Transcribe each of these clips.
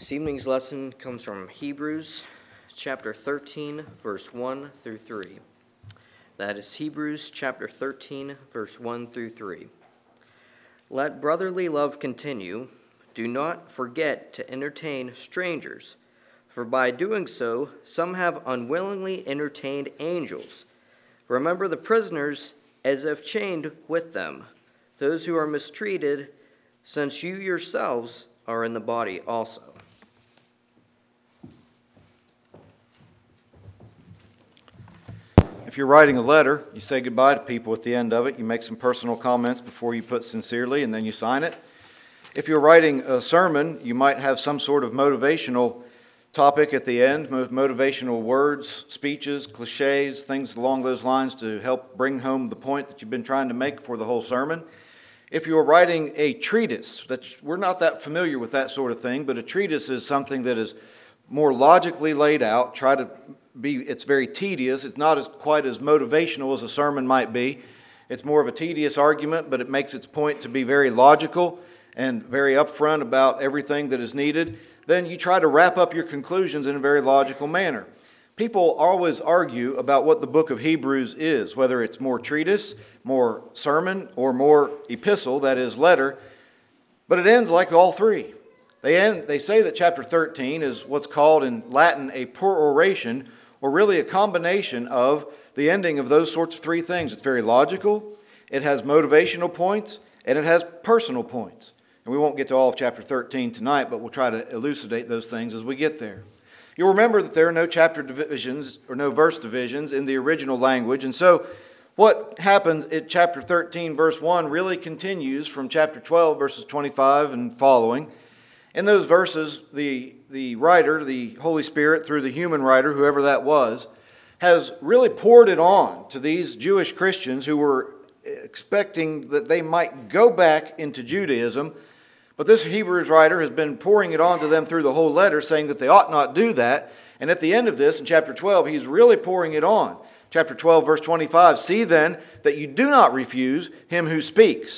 This evening's lesson comes from Hebrews chapter 13, verse 1 through 3. That is Hebrews chapter 13, verse 1 through 3. Let brotherly love continue. Do not forget to entertain strangers, for by doing so, some have unwillingly entertained angels. Remember the prisoners as if chained with them, those who are mistreated, since you yourselves are in the body also. If you're writing a letter, you say goodbye to people at the end of it. You make some personal comments before you put sincerely, and then you sign it. If you're writing a sermon, you might have some sort of motivational topic at the end, motivational words, speeches, cliches, things along those lines to help bring home the point that you've been trying to make for the whole sermon. If you're writing a treatise, we're not that familiar with that sort of thing, but a treatise is something that is more logically laid out. It's very tedious. It's not quite as motivational as a sermon might be. It's more of a tedious argument, but it makes its point to be very logical and very upfront about everything that is needed. Then you try to wrap up your conclusions in a very logical manner. People always argue about what the book of Hebrews is, whether it's more treatise, more sermon, or more epistle, that is letter, but it ends like all three. They say that chapter 13 is what's called in Latin a peroration, or really a combination of the ending of those sorts of three things. It's very logical, it has motivational points, and it has personal points. And we won't get to all of chapter 13 tonight, but we'll try to elucidate those things as we get there. You'll remember that there are no chapter divisions or no verse divisions in the original language, and so what happens at chapter 13, verse 1 really continues from chapter 12, verses 25 and following. In those verses, the writer, the Holy Spirit, through the human writer, whoever that was, has really poured it on to these Jewish Christians who were expecting that they might go back into Judaism. But this Hebrews writer has been pouring it on to them through the whole letter, saying that they ought not do that. And at the end of this, in chapter 12, he's really pouring it on. Chapter 12, verse 25, see then that you do not refuse him who speaks.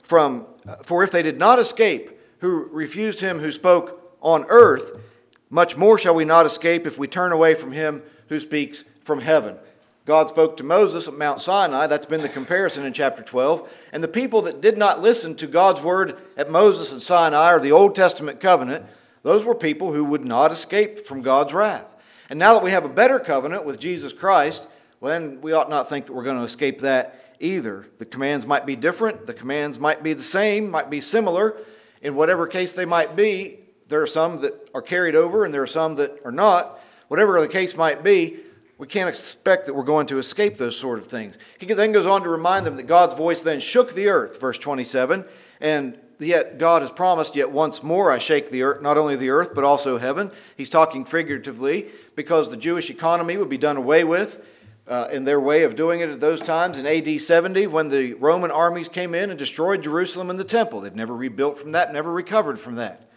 For if they did not escape, who refused him who spoke on earth, much more shall we not escape if we turn away from him who speaks from heaven. God spoke to Moses at Mount Sinai. That's been the comparison in chapter 12. And the people that did not listen to God's word at Moses and Sinai, or the Old Testament covenant, those were people who would not escape from God's wrath. And now that we have a better covenant with Jesus Christ, well, then we ought not think that we're going to escape that either. The commands might be different. The commands might be the same, might be similar. In whatever case they might be, there are some that are carried over and there are some that are not. Whatever the case might be, we can't expect that we're going to escape those sort of things. He then goes on to remind them that God's voice then shook the earth, verse 27, and yet God has promised, yet once more I shake the earth, not only the earth, but also heaven. He's talking figuratively because the Jewish economy would be done away with in their way of doing it at those times in AD 70 when the Roman armies came in and destroyed Jerusalem and the temple. They've never rebuilt from that, never recovered from that.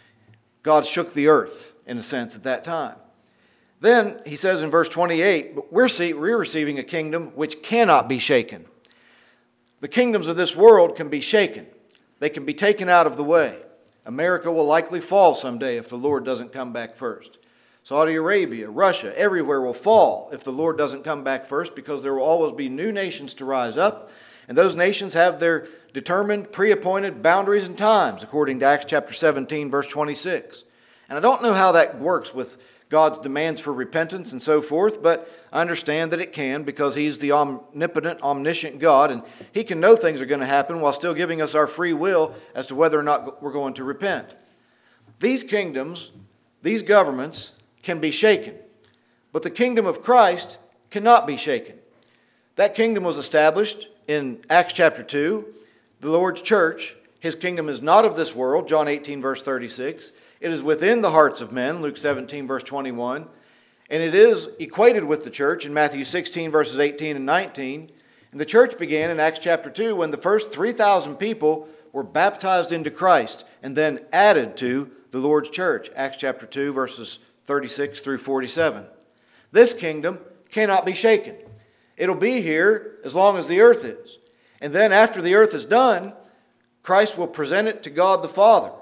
God shook the earth, in a sense, at that time. Then he says in verse 28, but we're receiving a kingdom which cannot be shaken. The kingdoms of this world can be shaken. They can be taken out of the way. America will likely fall someday if the Lord doesn't come back first. Saudi Arabia, Russia, everywhere will fall if the Lord doesn't come back first, because there will always be new nations to rise up, and those nations have their determined, pre-appointed boundaries and times, according to Acts chapter 17, verse 26. And I don't know how that works with God's demands for repentance and so forth, but I understand that it can, because He's the omnipotent, omniscient God, and He can know things are going to happen while still giving us our free will as to whether or not we're going to repent. These kingdoms, these governments, can be shaken, but the kingdom of Christ cannot be shaken. That kingdom was established in Acts chapter 2, the Lord's church. His kingdom is not of this world, John 18, verse 36. It is within the hearts of men, Luke 17, verse 21. And it is equated with the church in Matthew 16, verses 18 and 19. And the church began in Acts chapter 2 when the first 3,000 people were baptized into Christ and then added to the Lord's church, Acts chapter 2, verses 36 through 47. This kingdom cannot be shaken. It'll be here as long as the earth is. And then after the earth is done, Christ will present it to God the Father.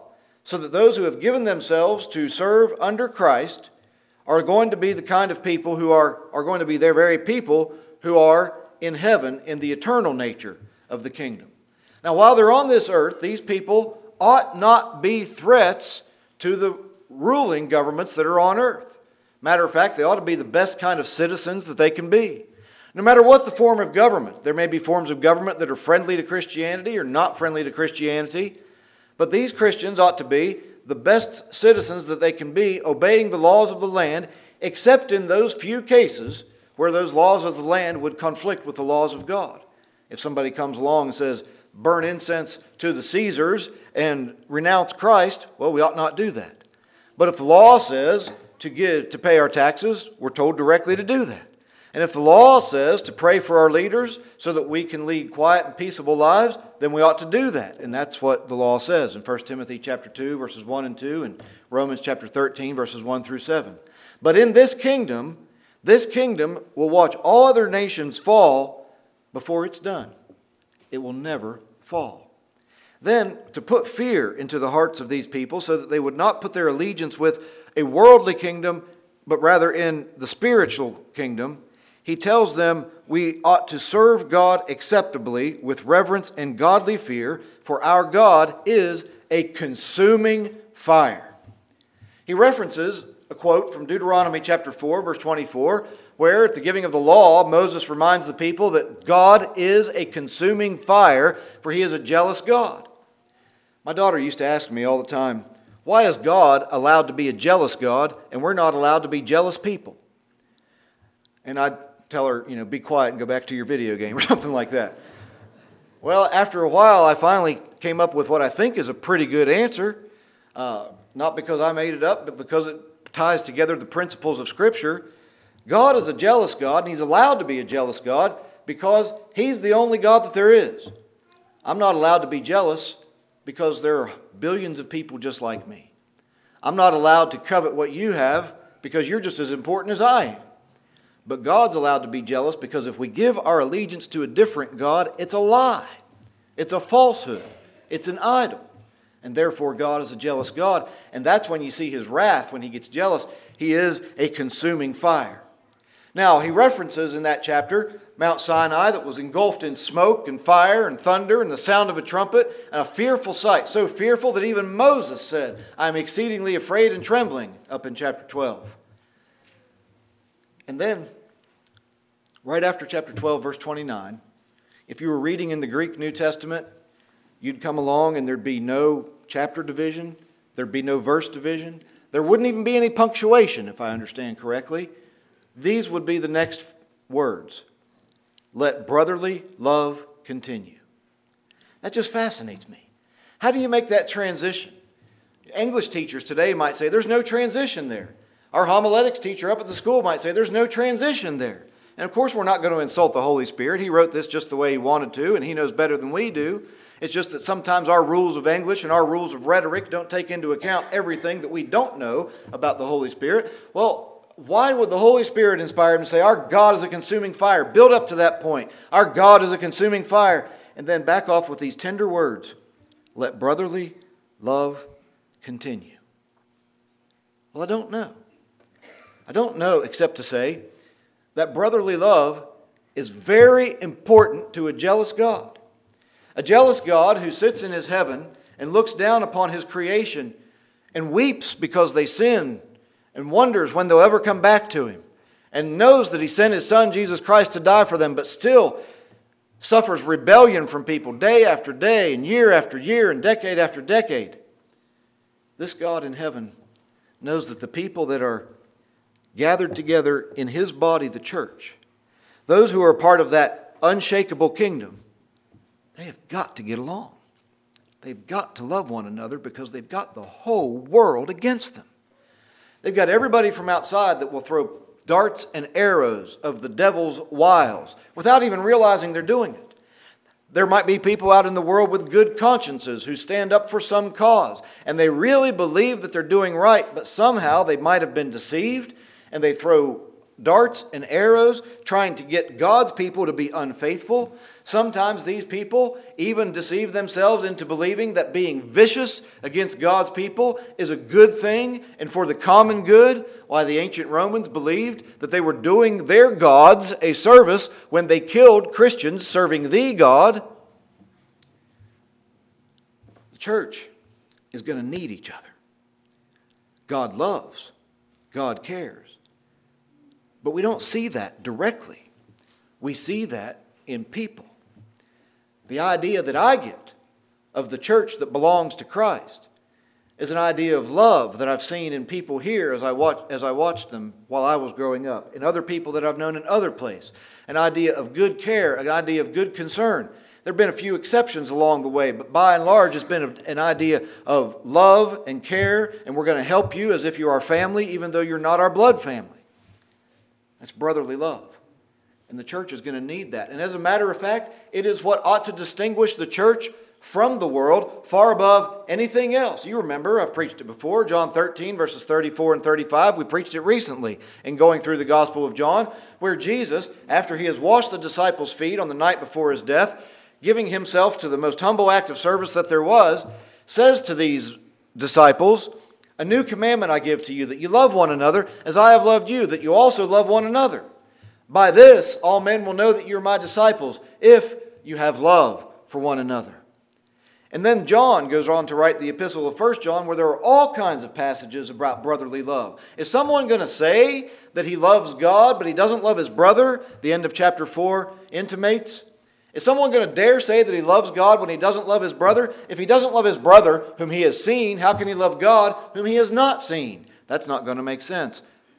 so that those who have given themselves to serve under Christ are going to be the kind of people who are going to be their very people who are in heaven in the eternal nature of the kingdom. Now, while they're on this earth, these people ought not be threats to the ruling governments that are on earth. Matter of fact, they ought to be the best kind of citizens that they can be. No matter what the form of government, there may be forms of government that are friendly to Christianity or not friendly to Christianity, but these Christians ought to be the best citizens that they can be, obeying the laws of the land, except in those few cases where those laws of the land would conflict with the laws of God. If somebody comes along and says, burn incense to the Caesars and renounce Christ, well, we ought not do that. But if the law says to pay our taxes, we're told directly to do that. And if the law says to pray for our leaders so that we can lead quiet and peaceable lives, then we ought to do that. And that's what the law says in 1 Timothy chapter 2, verses 1 and 2, and Romans chapter 13, verses 1 through 7. But in this kingdom will watch all other nations fall before it's done. It will never fall. Then, to put fear into the hearts of these people so that they would not put their allegiance with a worldly kingdom, but rather in the spiritual kingdom, he tells them we ought to serve God acceptably with reverence and godly fear, for our God is a consuming fire. He references a quote from Deuteronomy chapter 4, verse 24, where at the giving of the law, Moses reminds the people that God is a consuming fire, for he is a jealous God. My daughter used to ask me all the time, why is God allowed to be a jealous God and we're not allowed to be jealous people? And I'd tell her, be quiet and go back to your video game or something like that. Well, after a while, I finally came up with what I think is a pretty good answer. Not because I made it up, but because it ties together the principles of Scripture. God is a jealous God, and He's allowed to be a jealous God because He's the only God that there is. I'm not allowed to be jealous because there are billions of people just like me. I'm not allowed to covet what you have because you're just as important as I am. But God's allowed to be jealous because if we give our allegiance to a different God, it's a lie. It's a falsehood. It's an idol. And therefore God is a jealous God. And that's when you see His wrath, when He gets jealous. He is a consuming fire. Now, he references in that chapter Mount Sinai that was engulfed in smoke and fire and thunder and the sound of a trumpet, and a fearful sight, so fearful that even Moses said, I am exceedingly afraid and trembling, up in chapter 12. And then, right after chapter 12, verse 29, if you were reading in the Greek New Testament, you'd come along and there'd be no chapter division, there'd be no verse division, there wouldn't even be any punctuation, if I understand correctly. These would be the next words. Let brotherly love continue. That just fascinates me. How do you make that transition? English teachers today might say there's no transition there. Our homiletics teacher up at the school might say there's no transition there. And of course we're not going to insult the Holy Spirit. He wrote this just the way He wanted to, and He knows better than we do. It's just that sometimes our rules of English and our rules of rhetoric don't take into account everything that we don't know about the Holy Spirit. Well, why would the Holy Spirit inspire him to say, our God is a consuming fire? Build up to that point. Our God is a consuming fire. And then back off with these tender words. Let brotherly love continue. Well, I don't know. I don't know except to say that brotherly love is very important to a jealous God. A jealous God who sits in His heaven and looks down upon His creation and weeps because they sin and wonders when they'll ever come back to Him and knows that He sent His Son Jesus Christ to die for them, but still suffers rebellion from people day after day and year after year and decade after decade. This God in heaven knows that the people that are gathered together in His body, the church, those who are part of that unshakable kingdom, they have got to get along. They've got to love one another because they've got the whole world against them. They've got everybody from outside that will throw darts and arrows of the devil's wiles without even realizing they're doing it. There might be people out in the world with good consciences who stand up for some cause, and they really believe that they're doing right, but somehow they might have been deceived, and they throw darts and arrows trying to get God's people to be unfaithful. Sometimes these people even deceive themselves into believing that being vicious against God's people is a good thing and for the common good, while the ancient Romans believed that they were doing their gods a service when they killed Christians serving the God. The church is going to need each other. God loves. God cares. But we don't see that directly. We see that in people. The idea that I get of the church that belongs to Christ is an idea of love that I've seen in people here as I watched them while I was growing up, in other people that I've known in other places. An idea of good care, an idea of good concern. There have been a few exceptions along the way, but by and large it's been an idea of love and care, and we're going to help you as if you're our family, even though you're not our blood family. That's brotherly love. And the church is going to need that. And as a matter of fact, it is what ought to distinguish the church from the world far above anything else. You remember, I've preached it before, John 13, verses 34 and 35. We preached it recently in going through the Gospel of John, where Jesus, after he has washed the disciples' feet on the night before his death, giving himself to the most humble act of service that there was, says to these disciples, "A new commandment I give to you, that you love one another as I have loved you, that you also love one another. By this all men will know that you are my disciples, if you have love for one another." And then John goes on to write the epistle of 1 John, where there are all kinds of passages about brotherly love. Is someone going to say that he loves God, but he doesn't love his brother? The end of chapter 4 intimates. Is someone going to dare say that he loves God when he doesn't love his brother? If he doesn't love his brother, whom he has seen, how can he love God, whom he has not seen? That's not going to make sense.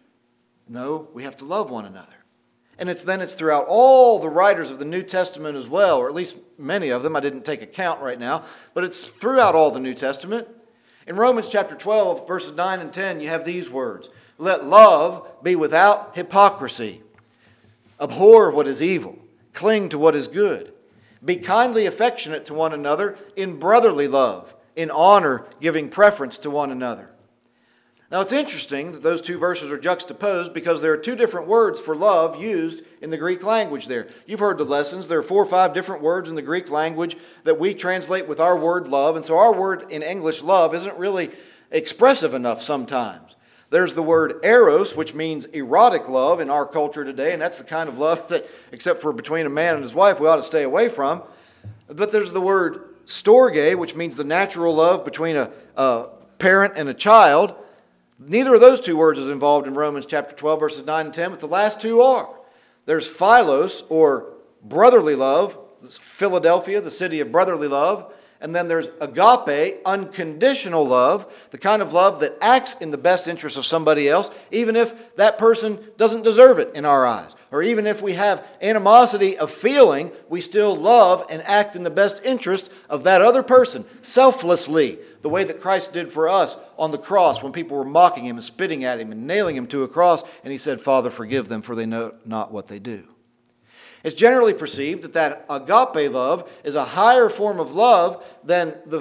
No, we have to love one another. And it's throughout all the writers of the New Testament as well, or at least many of them. I didn't take a count right now, but it's throughout all the New Testament. In Romans chapter 12, verses 9 and 10, you have these words: "Let love be without hypocrisy. Abhor what is evil. Cling to what is good. Be kindly affectionate to one another in brotherly love, in honor, giving preference to one another." Now it's interesting that those two verses are juxtaposed because there are two different words for love used in the Greek language there. You've heard the lessons. There are 4 or 5 different words in the Greek language that we translate with our word love. And so our word in English, love, isn't really expressive enough sometimes. There's the word eros, which means erotic love in our culture today. And that's the kind of love that, except for between a man and his wife, we ought to stay away from. But there's the word storge, which means the natural love between a parent and a child. Neither of those two words is involved in Romans chapter 12, verses 9 and 10, but the last two are. There's philos, or brotherly love, Philadelphia, the city of brotherly love. And then there's agape, unconditional love, the kind of love that acts in the best interest of somebody else, even if that person doesn't deserve it in our eyes. Or even if we have animosity of feeling, we still love and act in the best interest of that other person, selflessly, the way that Christ did for us on the cross when people were mocking him and spitting at him and nailing him to a cross. And he said, "Father, forgive them, for they know not what they do." It's generally perceived that agape love is a higher form of love than the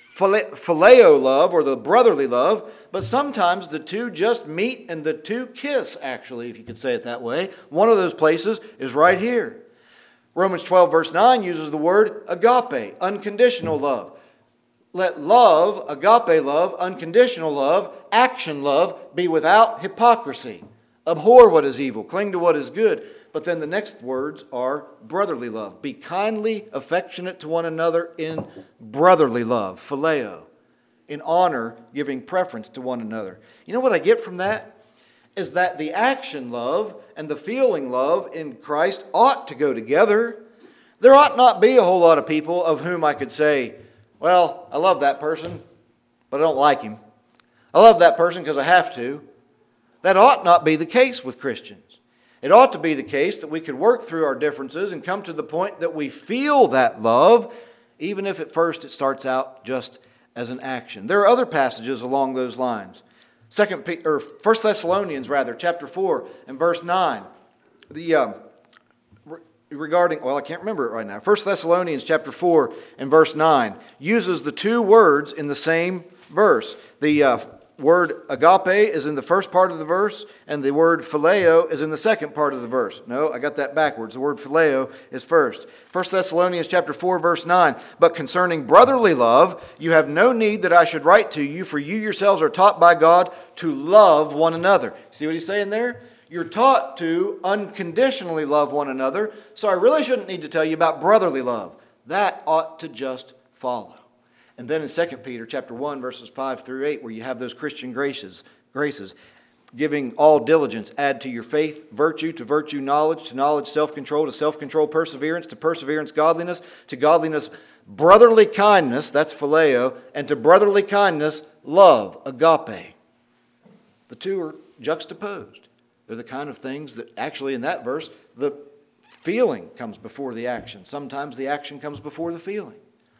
phileo love or the brotherly love, but sometimes the two just meet and the two kiss, actually, if you could say it that way. One of those places is right here. Romans 12, verse 9 uses the word agape, unconditional love. Let love, agape love, unconditional love, action love, be without hypocrisy. Abhor what is evil, cling to what is good. But then the next words are brotherly love. Be kindly affectionate to one another in brotherly love, phileo, in honor, giving preference to one another. You know what I get from that? Is that the action love and the feeling love in Christ ought to go together. There ought not be a whole lot of people of whom I could say, well, I love that person, but I don't like him. I love that person because I have to. That ought not be the case with Christians. It ought to be the case that we could work through our differences and come to the point that we feel that love, even if at first it starts out just as an action. There are other passages along those lines. 1 Thessalonians, chapter 4 and verse 9. I can't remember it right now. 1 Thessalonians chapter 4 and verse 9 uses the two words in the same verse. The word agape is in the first part of the verse, and the word phileo is in the second part of the verse. No, I got that backwards. The word phileo is first. 1 Thessalonians chapter 4, verse 9. But concerning brotherly love, you have no need that I should write to you, for you yourselves are taught by God to love one another. See what he's saying there? You're taught to unconditionally love one another, so I really shouldn't need to tell you about brotherly love. That ought to just follow. And then in 2 Peter chapter 1, verses 5 through 8, where you have those Christian graces, giving all diligence, add to your faith virtue, to virtue knowledge, to knowledge self-control, to self-control perseverance, to perseverance godliness, to godliness brotherly kindness, that's phileo, and to brotherly kindness love, agape. The two are juxtaposed. They're the kind of things that actually in that verse, the feeling comes before the action. Sometimes the action comes before the feeling.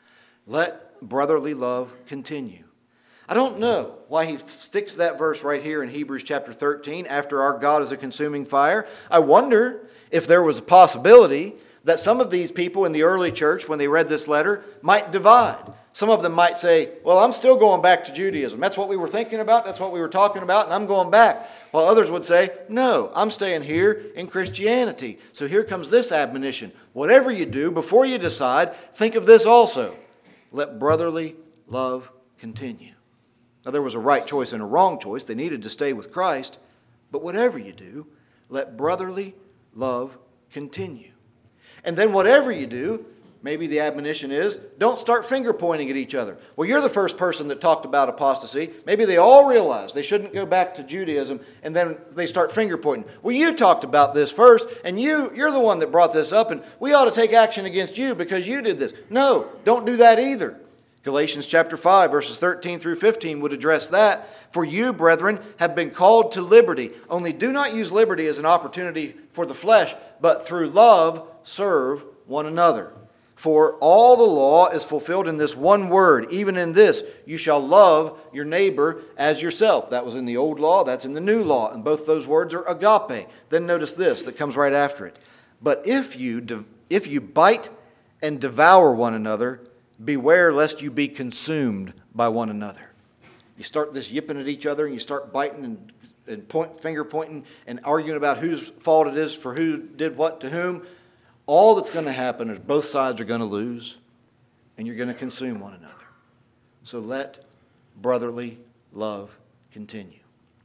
Let brotherly love continue. I don't know why he sticks that verse right here in Hebrews chapter 13, after our God is a consuming fire. I wonder if there was a possibility that some of these people in the early church, when they read this letter, might divide. Some of them might say, well, I'm still going back to Judaism. That's what we were thinking about. That's what we were talking about, and I'm going back. While others would say, no, I'm staying here in Christianity. So here comes this admonition. Whatever you do, before you decide, think of this also. Let brotherly love continue. Now, there was a right choice and a wrong choice. They needed to stay with Christ. But whatever you do, let brotherly love continue. And then whatever you do, maybe the admonition is, don't start finger pointing at each other. Well, you're the first person that talked about apostasy. Maybe they all realize they shouldn't go back to Judaism, and then they start finger pointing. Well, you talked about this first, and you're the one that brought this up, and we ought to take action against you because you did this. No, don't do that either. Galatians chapter 5, verses 13 through 15 would address that. For you, brethren, have been called to liberty. Only do not use liberty as an opportunity for the flesh, but through love serve one another. For all the law is fulfilled in this one word, even in this, you shall love your neighbor as yourself. That was in the old law, that's in the new law, and both those words are agape. Then notice this that comes right after it. But if you bite and devour one another, beware lest you be consumed by one another. You start this yipping at each other, and you start biting and finger pointing and arguing about whose fault it is for who did what to whom. All that's going to happen is both sides are going to lose, and you're going to consume one another. So let brotherly love continue.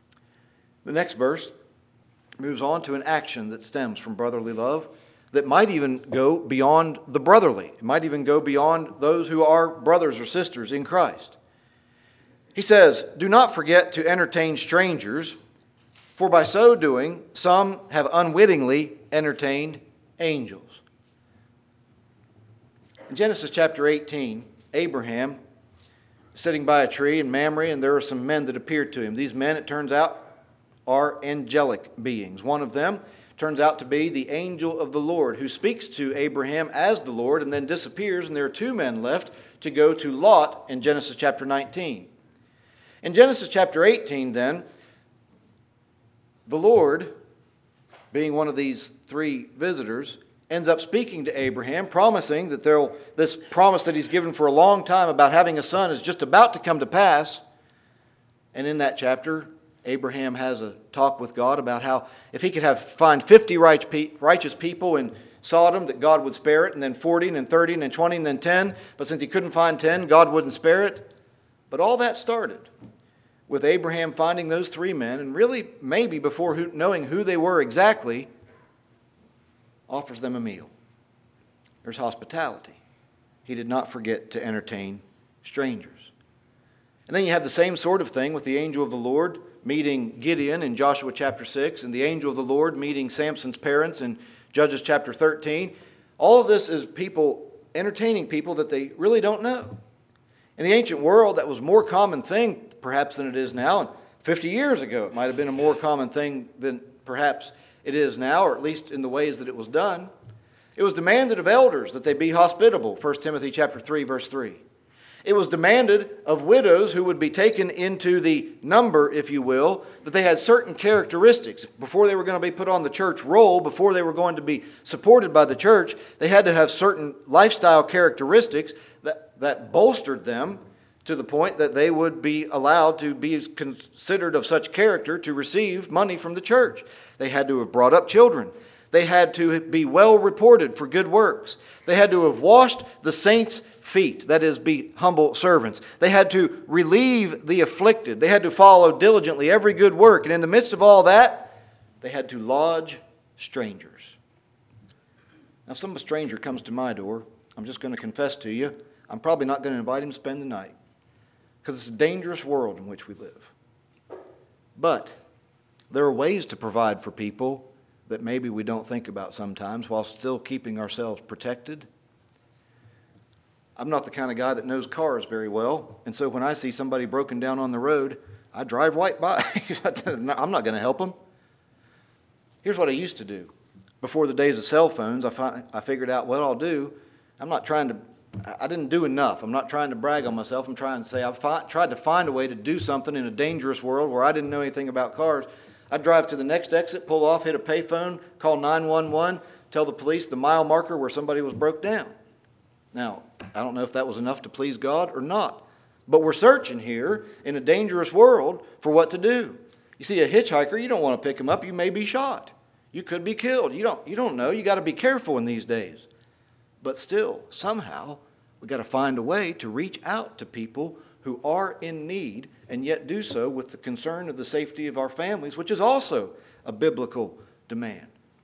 The next verse moves on to an action that stems from brotherly love that might even go beyond the brotherly. It might even go beyond those who are brothers or sisters in Christ. He says, do not forget to entertain strangers, for by so doing some have unwittingly entertained angels. In Genesis chapter 18, Abraham is sitting by a tree in Mamre, and there are some men that appeared to him. These men, it turns out, are angelic beings. One of them turns out to be the angel of the Lord, who speaks to Abraham as the Lord and then disappears, and there are two men left to go to Lot in Genesis chapter 19. In Genesis chapter 18, then, the Lord, being one of these three visitors, ends up speaking to Abraham, promising that this promise that he's given for a long time about having a son is just about to come to pass. And in that chapter, Abraham has a talk with God about how if he could find 50 righteous people in Sodom, that God would spare it, and then 40, and then 30, and then 20, and then 10. But since he couldn't find 10, God wouldn't spare it. But all that started with Abraham finding those three men, and really maybe before knowing who they were exactly, offers them a meal. There's hospitality. He did not forget to entertain strangers. And then you have the same sort of thing with the angel of the Lord meeting Gideon in Joshua chapter 6, and the angel of the Lord meeting Samson's parents in Judges chapter 13. All of this is people entertaining people that they really don't know. In the ancient world, that was a more common thing perhaps than it is now. And 50 years ago, it might have been a more common thing than perhaps it is now, or at least in the ways that it was done. It was demanded of elders that they be hospitable, 1 Timothy chapter 3, verse 3. It was demanded of widows who would be taken into the number, if you will, that they had certain characteristics. Before they were going to be put on the church roll, before they were going to be supported by the church, they had to have certain lifestyle characteristics that bolstered them to the point that they would be allowed to be considered of such character to receive money from the church. They had to have brought up children. They had to be well reported for good works. They had to have washed the saints' feet, that is, be humble servants. They had to relieve the afflicted. They had to follow diligently every good work. And in the midst of all that, they had to lodge strangers. Now, if some stranger comes to my door, I'm just going to confess to you, I'm probably not going to invite him to spend the night, because it's a dangerous world in which we live. But there are ways to provide for people that maybe we don't think about sometimes while still keeping ourselves protected. I'm not the kind of guy that knows cars very well, and so when I see somebody broken down on the road, I drive right by. I'm not going to help them. Here's what I used to do. Before the days of cell phones, I figured out what I'll do. I didn't do enough. I'm not trying to brag on myself. I'm trying to say I've tried to find a way to do something in a dangerous world where I didn't know anything about cars. I'd drive to the next exit, pull off, hit a payphone, call 911, tell the police the mile marker where somebody was broke down. Now, I don't know if that was enough to please God or not, but we're searching here in a dangerous world for what to do. You see a hitchhiker, you don't want to pick him up. You may be shot. You could be killed. You don't know. You got to be careful in these days. But still, somehow, we've got to find a way to reach out to people who are in need and yet do so with the concern of the safety of our families, which is also a biblical demand.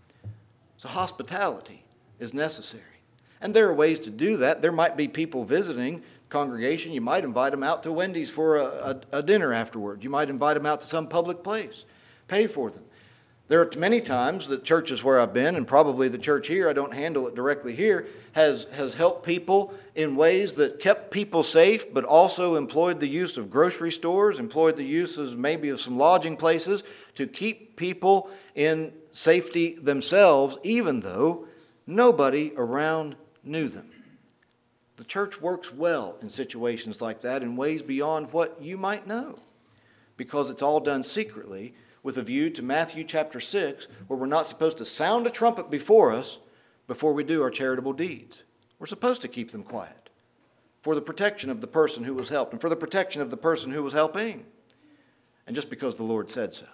So hospitality is necessary. And there are ways to do that. There might be people visiting congregation. You might invite them out to Wendy's for a dinner afterward. You might invite them out to some public place. Pay for them. There are many times that churches where I've been, and probably the church here, I don't handle it directly here, has helped people in ways that kept people safe, but also employed the use of grocery stores, employed the uses maybe of some lodging places to keep people in safety themselves, even though nobody around knew them. The church works well in situations like that in ways beyond what you might know, because it's all done secretly with a view to Matthew chapter 6, where we're not supposed to sound a trumpet before us before we do our charitable deeds. We're supposed to keep them quiet for the protection of the person who was helped and for the protection of the person who was helping, and just because the Lord said so.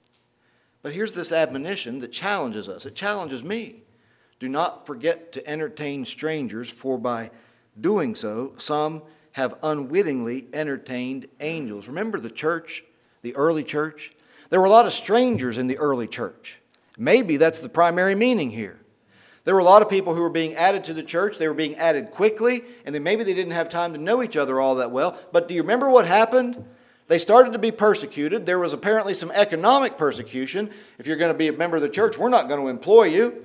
But here's this admonition that challenges us. It challenges me. Do not forget to entertain strangers, for by doing so, some have unwittingly entertained angels. Remember the church, the early church? There were a lot of strangers in the early church. Maybe that's the primary meaning here. There were a lot of people who were being added to the church. They were being added quickly, and then maybe they didn't have time to know each other all that well. But do you remember what happened? They started to be persecuted. There was apparently some economic persecution. If you're going to be a member of the church, we're not going to employ you.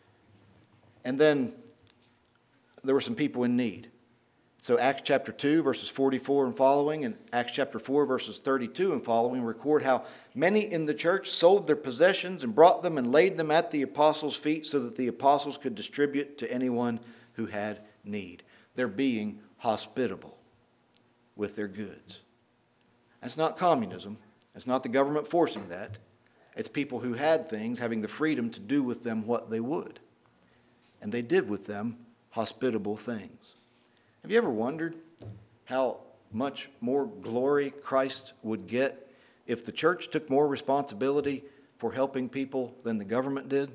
And then there were some people in need. So Acts chapter 2, verses 44 and following, and Acts chapter 4, verses 32 and following record how many in the church sold their possessions and brought them and laid them at the apostles' feet so that the apostles could distribute to anyone who had need. They're being hospitable with their goods. That's not communism. That's not the government forcing that. It's people who had things having the freedom to do with them what they would. And they did with them hospitable things. Have you ever wondered how much more glory Christ would get if the church took more responsibility for helping people than the government did?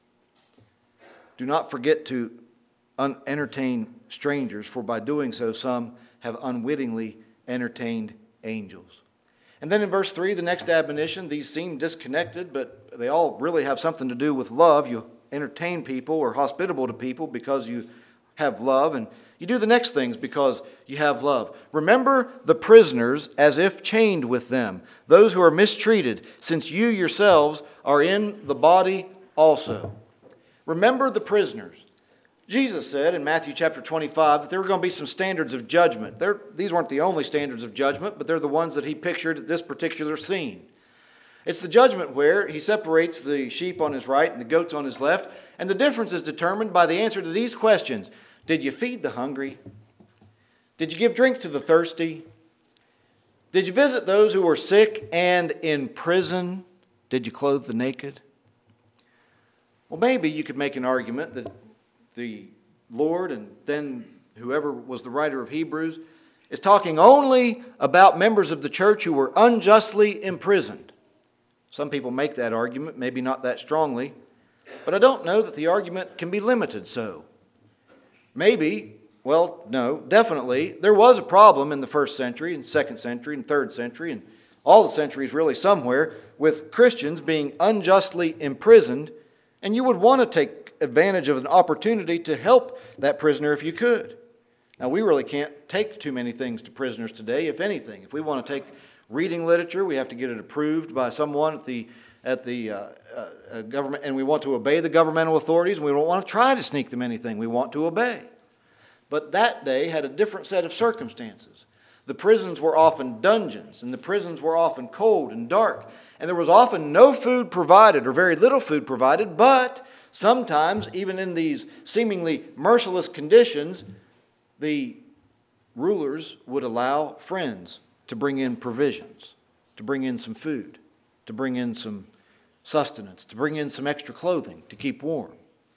Do not forget to entertain strangers, for by doing so some have unwittingly entertained angels. And then in verse 3, the next admonition, these seem disconnected, but they all really have something to do with love. You entertain people or hospitable to people because you have love, and you do the next things because you have love. Remember the prisoners as if chained with them, those who are mistreated, since you yourselves are in the body also. Remember the prisoners. Jesus said in Matthew chapter 25 that there were going to be some standards of judgment. These weren't the only standards of judgment, but they're the ones that he pictured at this particular scene. It's the judgment where he separates the sheep on his right and the goats on his left, and the difference is determined by the answer to these questions. Did you feed the hungry? Did you give drink to the thirsty? Did you visit those who were sick and in prison? Did you clothe the naked? Well, maybe you could make an argument that the Lord and then whoever was the writer of Hebrews is talking only about members of the church who were unjustly imprisoned. Some people make that argument, maybe not that strongly, but I don't know that the argument can be limited so. Maybe, well, no, definitely, there was a problem in the first century and second century and third century and all the centuries really somewhere with Christians being unjustly imprisoned, and you would want to take advantage of an opportunity to help that prisoner if you could. Now, we really can't take too many things to prisoners today, if anything. If we want to take reading literature, we have to get it approved by someone at the government, and we want to obey the governmental authorities, and we don't want to try to sneak them anything. We want to obey. But that day had a different set of circumstances. The prisons were often dungeons, and the prisons were often cold and dark, and there was often no food provided or very little food provided, but sometimes, even in these seemingly merciless conditions, the rulers would allow friends to bring in provisions, to bring in some food, to bring in some sustenance, to bring in some extra clothing to keep warm.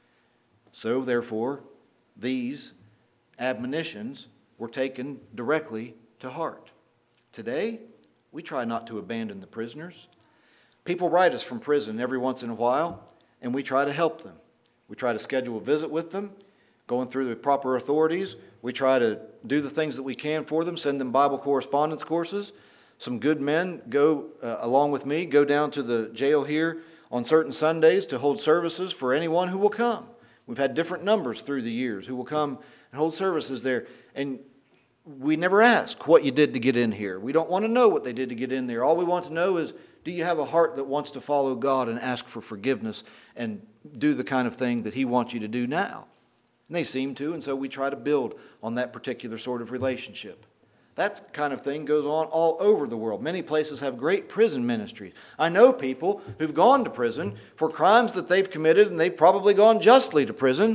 So, therefore, these admonitions were taken directly to heart. Today, we try not to abandon the prisoners. People write us from prison every once in a while, and we try to help them. We try to schedule a visit with them, going through the proper authorities. We try to do the things that we can for them, send them Bible correspondence courses. Some good men go, along with me, go down to the jail here on certain Sundays to hold services for anyone who will come. We've had different numbers through the years who will come and hold services there. And we never ask what you did to get in here. We don't want to know what they did to get in there. All we want to know is, do you have a heart that wants to follow God and ask for forgiveness and do the kind of thing that He wants you to do now? And they seem to, and so we try to build on that particular sort of relationship. That kind of thing goes on all over the world. Many places have great prison ministries. I know people who've gone to prison for crimes that they've committed, and they've probably gone justly to prison,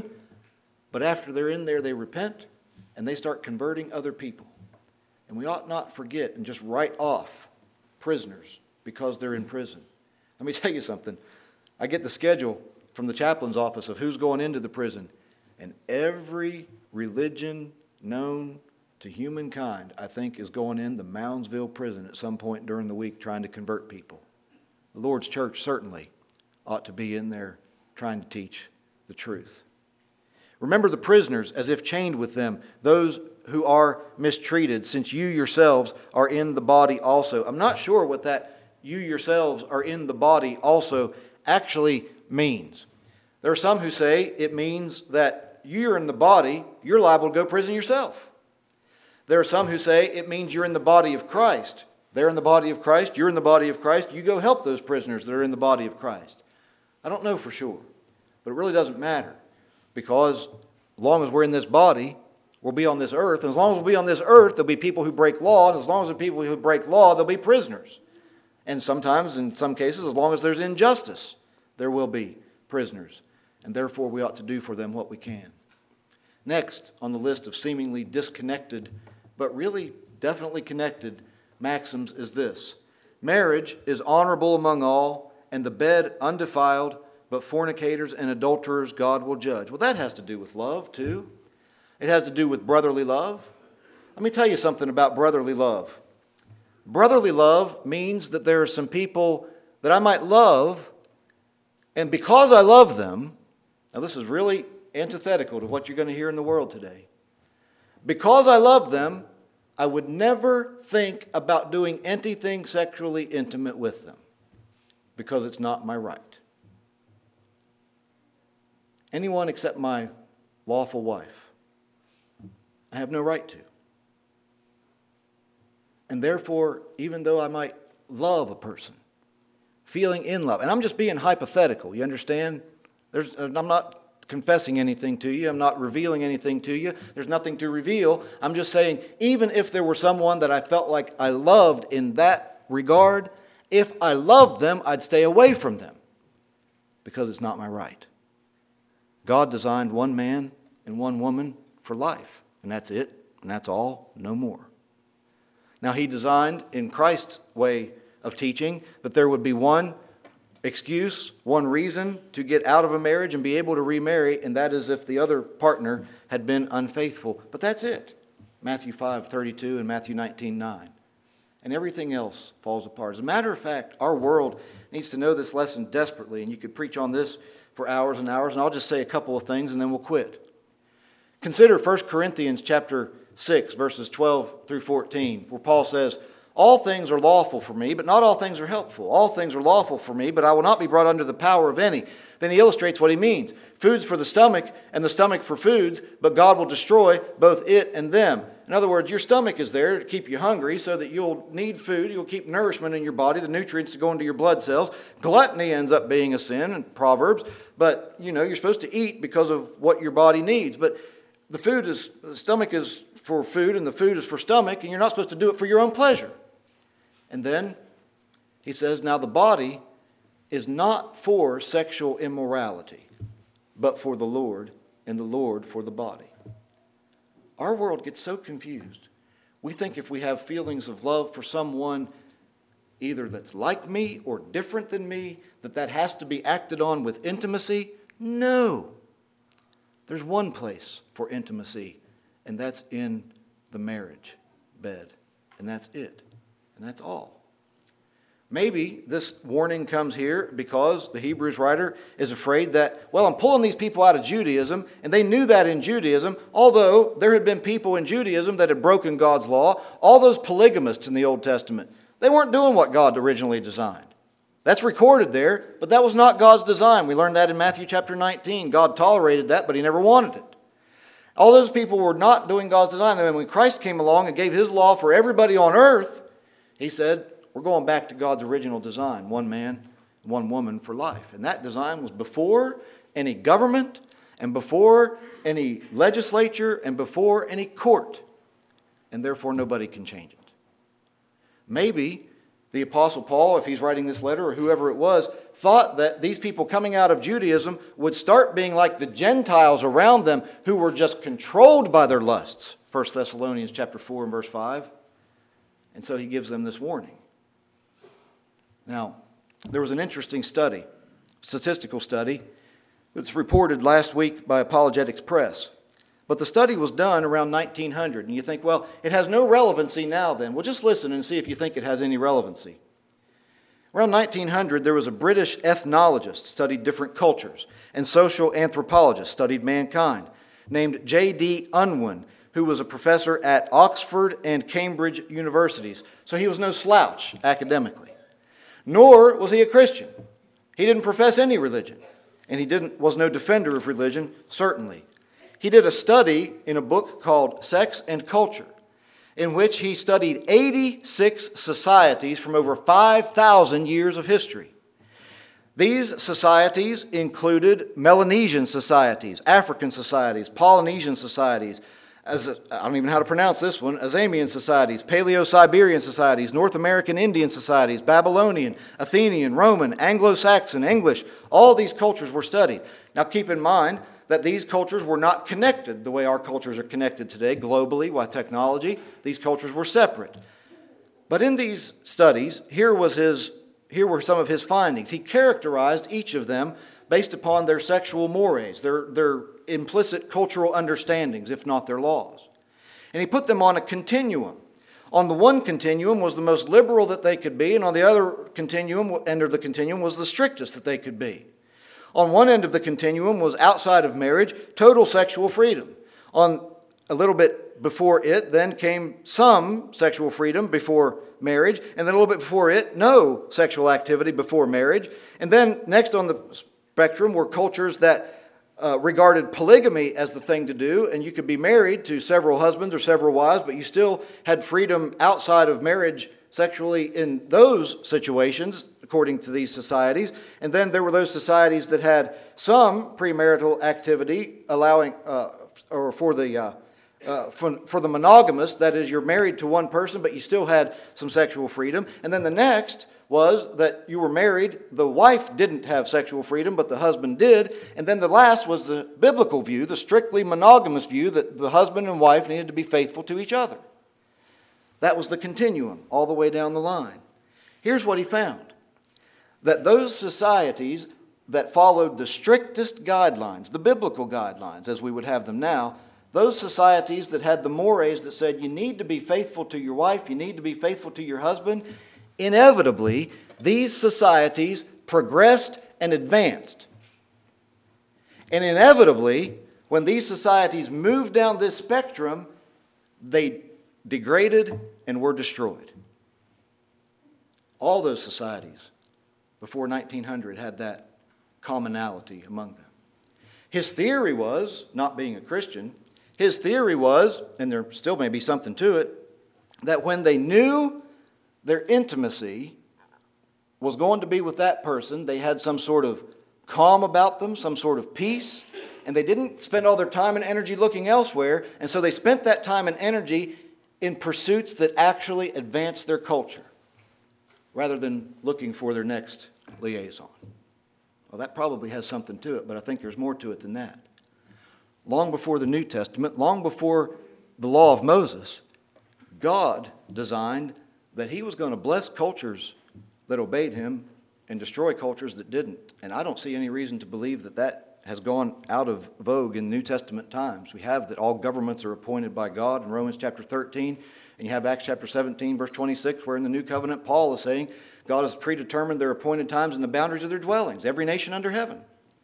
but after they're in there, they repent, and they start converting other people. And we ought not forget and just write off prisoners because they're in prison. Let me tell you something. I get the schedule from the chaplain's office of who's going into the prison, and every religion known to humankind, I think, is going in the Moundsville prison at some point during the week trying to convert people. The Lord's church certainly ought to be in there trying to teach the truth. Remember the prisoners as if chained with them, those who are mistreated, since you yourselves are in the body also. I'm not sure what that you yourselves are in the body also actually means. There are some who say it means that you're in the body, you're liable to go to prison yourself. There are some who say it means you're in the body of Christ. They're in the body of Christ, you're in the body of Christ, you go help those prisoners that are in the body of Christ. I don't know for sure, but it really doesn't matter, because as long as we're in this body, we'll be on this earth, and as long as we'll be on this earth, there'll be people who break law, and as long as there are people who break law, there'll be prisoners. And sometimes, in some cases, as long as there's injustice, there will be prisoners. And therefore, we ought to do for them what we can. Next on the list of seemingly disconnected, but really definitely connected maxims is this: marriage is honorable among all, and the bed undefiled, but fornicators and adulterers God will judge. Well, that has to do with love, too. It has to do with brotherly love. Let me tell you something about brotherly love. Brotherly love means that there are some people that I might love, and because I love them, now this is really antithetical to what you're going to hear in the world today. Because I love them, I would never think about doing anything sexually intimate with them, because it's not my right. Anyone except my lawful wife, I have no right to. And therefore, even though I might love a person, feeling in love, and I'm just being hypothetical, you understand? I'm not confessing anything to you. I'm not revealing anything to you. There's nothing to reveal. I'm just saying, even if there were someone that I felt like I loved in that regard, if I loved them, I'd stay away from them, because it's not my right. God designed one man and one woman for life, and that's it, and that's all, no more. Now, He designed, in Christ's way of teaching, that there would be one excuse, one reason to get out of a marriage and be able to remarry, and that is if the other partner had been unfaithful. But that's it. Matthew 5:32 and Matthew 19:9. And everything else falls apart. As a matter of fact, our world needs to know this lesson desperately, and you could preach on this for hours and hours, and I'll just say a couple of things and then we'll quit. Consider 1 Corinthians chapter 6, verses 12 through 14, where Paul says, "All things are lawful for me, but not all things are helpful. All things are lawful for me, but I will not be brought under the power of any." Then he illustrates what he means. Food's for the stomach, and the stomach for foods, but God will destroy both it and them. In other words, your stomach is there to keep you hungry so that you'll need food, you'll keep nourishment in your body, the nutrients to go into your blood cells. Gluttony ends up being a sin in Proverbs, but you're supposed to eat because of what your body needs. But the stomach is for food and the food is for stomach, and you're not supposed to do it for your own pleasure. And then he says, now the body is not for sexual immorality, but for the Lord, and the Lord for the body. Our world gets so confused. We think if we have feelings of love for someone, either that's like me or different than me, that has to be acted on with intimacy. No. There's one place for intimacy, and that's in the marriage bed. And that's it. And that's all. Maybe this warning comes here because the Hebrews writer is afraid that, I'm pulling these people out of Judaism, and they knew that in Judaism, although there had been people in Judaism that had broken God's law. All those polygamists in the Old Testament, they weren't doing what God originally designed. That's recorded there, but that was not God's design. We learned that in Matthew chapter 19. God tolerated that, but he never wanted it. All those people were not doing God's design. And then when Christ came along and gave his law for everybody on earth, he said, we're going back to God's original design, one man, one woman for life. And that design was before any government and before any legislature and before any court. And therefore nobody can change it. Maybe the Apostle Paul, if he's writing this letter or whoever it was, thought that these people coming out of Judaism would start being like the Gentiles around them who were just controlled by their lusts. 1 Thessalonians chapter 4 and verse 5. And so he gives them this warning. Now, there was an interesting study, statistical study, that's reported last week by Apologetics Press. But the study was done around 1900. And you think, it has no relevancy now then. Well, just listen and see if you think it has any relevancy. Around 1900, there was a British ethnologist, studied different cultures, and social anthropologist, studied mankind, named J.D. Unwin, who was a professor at Oxford and Cambridge universities. So he was no slouch academically. Nor was he a Christian. He didn't profess any religion. And he was no defender of religion, certainly. He did a study in a book called Sex and Culture, in which he studied 86 societies from over 5,000 years of history. These societies included Melanesian societies, African societies, Polynesian societies, I don't even know how to pronounce this one, Azamian societies, Paleo-Siberian societies, North American Indian societies, Babylonian, Athenian, Roman, Anglo-Saxon, English. All these cultures were studied. Now keep in mind that these cultures were not connected the way our cultures are connected today globally by technology. These cultures were separate. But in these studies, here were some of his findings. He characterized each of them based upon their sexual mores, their implicit cultural understandings, if not their laws. And he put them on a continuum. On the one continuum was the most liberal that they could be, and on the other end of the continuum was the strictest that they could be. On one end of the continuum was outside of marriage, total sexual freedom. On a little bit before it, then came some sexual freedom before marriage, and then a little bit before it, no sexual activity before marriage. And then next on the spectrum were cultures that regarded polygamy as the thing to do, and you could be married to several husbands or several wives, but you still had freedom outside of marriage sexually in those situations, according to these societies. And then there were those societies that had some premarital activity allowing, for the monogamous, that is, you're married to one person, but you still had some sexual freedom. And then the next was that you were married, the wife didn't have sexual freedom, but the husband did. And then the last was the biblical view, the strictly monogamous view, that the husband and wife needed to be faithful to each other. That was the continuum all the way down the line. Here's what he found. That those societies that followed the strictest guidelines, the biblical guidelines as we would have them now, those societies that had the mores that said you need to be faithful to your wife, you need to be faithful to your husband, inevitably, these societies progressed and advanced. And inevitably, when these societies moved down this spectrum, they degraded and were destroyed. All those societies before 1900 had that commonality among them. His theory was, not being a Christian, his theory was, and there still may be something to it, that when they knew their intimacy was going to be with that person, they had some sort of calm about them, some sort of peace, and they didn't spend all their time and energy looking elsewhere, and so they spent that time and energy in pursuits that actually advanced their culture, rather than looking for their next liaison. Well, that probably has something to it, but I think there's more to it than that. Long before the New Testament, long before the law of Moses, God designed that he was going to bless cultures that obeyed him and destroy cultures that didn't. And I don't see any reason to believe that that has gone out of vogue in New Testament times. We have that all governments are appointed by God in Romans chapter 13, and you have Acts chapter 17, verse 26, where in the New Covenant Paul is saying God has predetermined their appointed times and the boundaries of their dwellings, every nation under heaven.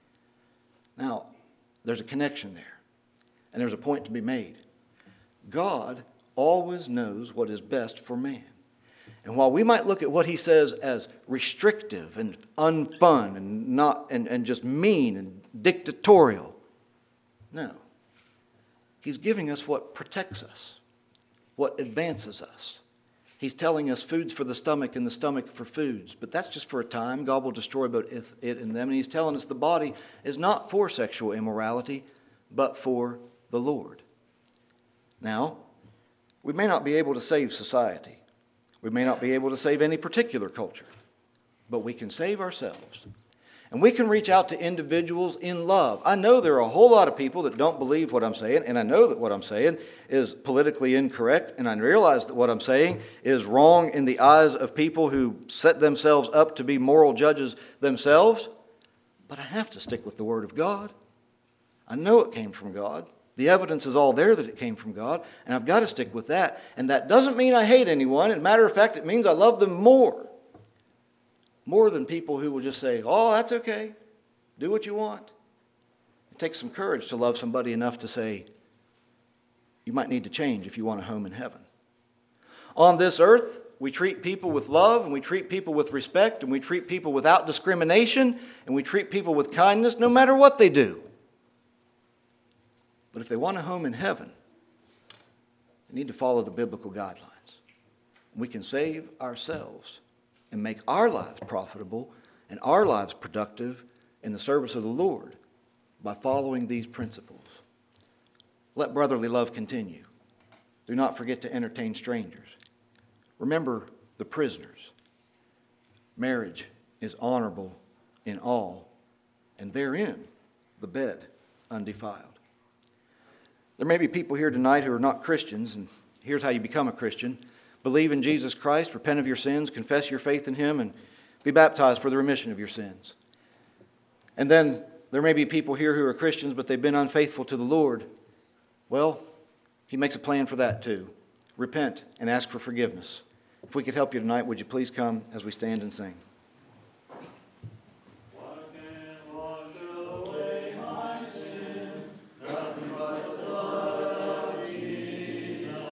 Now, there's a connection there, and there's a point to be made. God always knows what is best for man. And while we might look at what he says as restrictive and unfun and just mean and dictatorial, no. He's giving us what protects us, what advances us. He's telling us food's for the stomach and the stomach for foods, but that's just for a time. God will destroy both it and them. And he's telling us the body is not for sexual immorality, but for the Lord. Now, we may not be able to save society. We may not be able to save any particular culture, but we can save ourselves. And we can reach out to individuals in love. I know there are a whole lot of people that don't believe what I'm saying, and I know that what I'm saying is politically incorrect, and I realize that what I'm saying is wrong in the eyes of people who set themselves up to be moral judges themselves, but I have to stick with the Word of God. I know it came from God. The evidence is all there that it came from God, and I've got to stick with that. And that doesn't mean I hate anyone. As a matter of fact, it means I love them more. More than people who will just say, oh, that's okay. Do what you want. It takes some courage to love somebody enough to say, you might need to change if you want a home in heaven. On this earth, we treat people with love, and we treat people with respect, and we treat people without discrimination, and we treat people with kindness no matter what they do. But if they want a home in heaven, they need to follow the biblical guidelines. We can save ourselves and make our lives profitable and our lives productive in the service of the Lord by following these principles. Let brotherly love continue. Do not forget to entertain strangers. Remember the prisoners. Marriage is honorable in all, and therein the bed undefiled. There may be people here tonight who are not Christians, and here's how you become a Christian. Believe in Jesus Christ, repent of your sins, confess your faith in him, and be baptized for the remission of your sins. And then there may be people here who are Christians, but they've been unfaithful to the Lord. Well, he makes a plan for that too. Repent and ask for forgiveness. If we could help you tonight, would you please come as we stand and sing?